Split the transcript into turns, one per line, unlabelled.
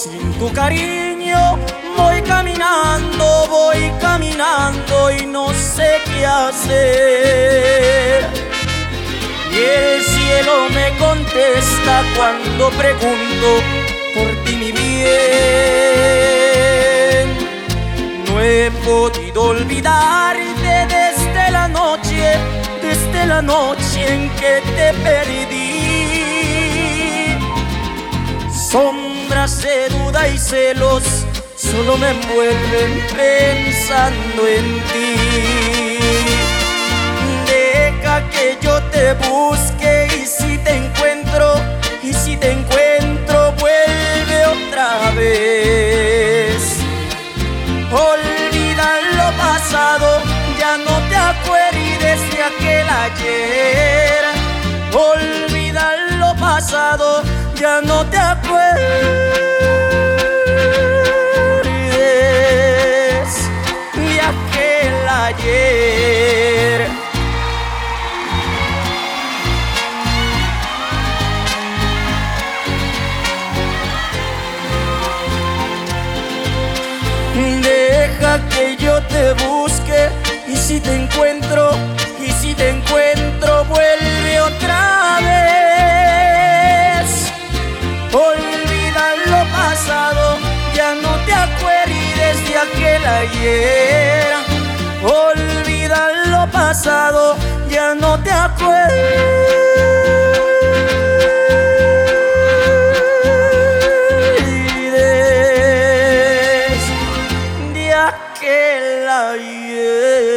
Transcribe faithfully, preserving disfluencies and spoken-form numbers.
Sin tu cariño voy caminando, voy caminando y no sé qué hacer. Y el cielo me contesta cuando pregunto por ti, mi bien. No he podido olvidarte desde la noche, desde la noche en que te perdí. Sombras de duda y celos solo me envuelven pensando en ti. Deja que yo te busque y si te encuentro, y si te encuentro, vuelve otra vez. Olvida lo pasado, ya no te acuerdes de aquel ayer. Olvida lo pasado, ya no te acuerdes de aquel ayer. Deja que yo te busque y si te encuentro, y si te encuentro, vuelve otra vez. Olvida lo pasado, ya no te acuerdes de aquel ayer. Olvida lo pasado, ya no te acuerdes de aquel ayer.